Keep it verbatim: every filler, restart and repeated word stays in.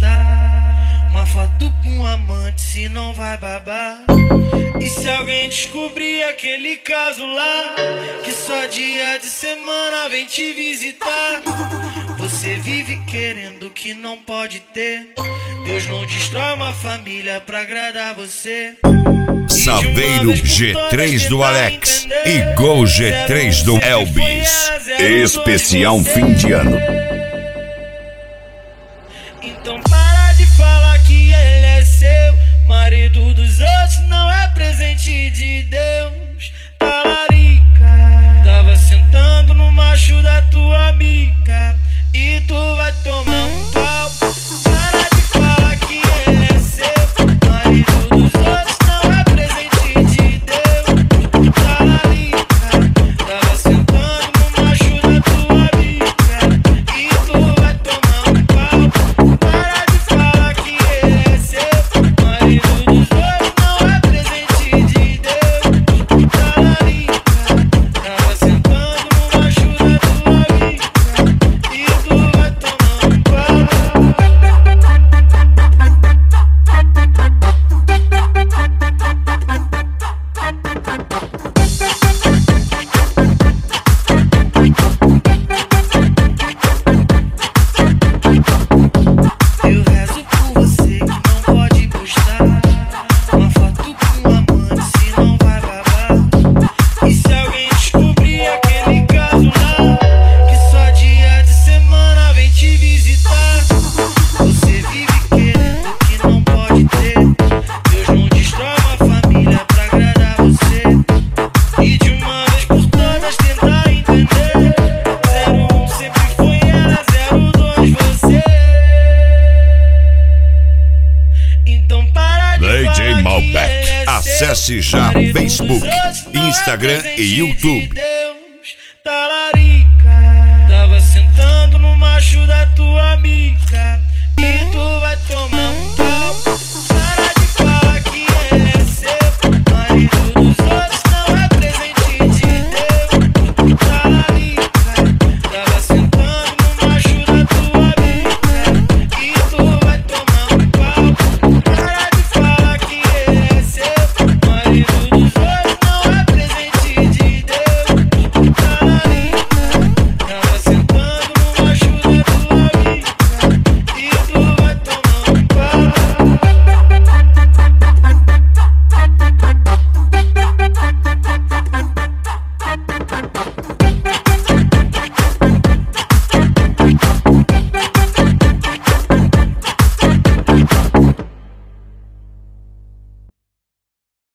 postar uma foto com um amante, se não vai babar. E se alguém descobrir aquele caso lá, que só dia de semana vem te visitar, você vive querendo que não pode ter. Deus não destrói uma família pra agradar você. Saveiro G três do Alex e Gol G três do Elvis. Especial fim de ano. Então para de falar que ele é seu. Marido dos outros não é presente de Deus. Talarica, tava sentando no macho da tua amiga e tu vai tomar um pau. Para de falar que ele é seu. Marido dos outros não é presente de Deus. Talarica, tava sentando no macho da tua amiga e tu vai tomar um pau. Para de falar que ele é seu. Marido dos outros não é presente de Deus. Talarica, tava sentando no macho da tua amiga e tu vai tomar um pau. Eu rezo por você que não pode postar uma foto com um amante, se não vai babar. E se alguém descobrir aquele caso lá, que só dia de semana vem te visitar, você vive querendo que não pode ter. Deus não destrói uma família pra agradar você. E de uma vez por todas tentar entender. Zero um sempre foi ela, zero dois você. Então para de D J falar que ele Malbec. é seu. Acesse já Marido Facebook, dos outros não é Instagram presente e YouTube. de Deus. Talarica, tava sentando no macho da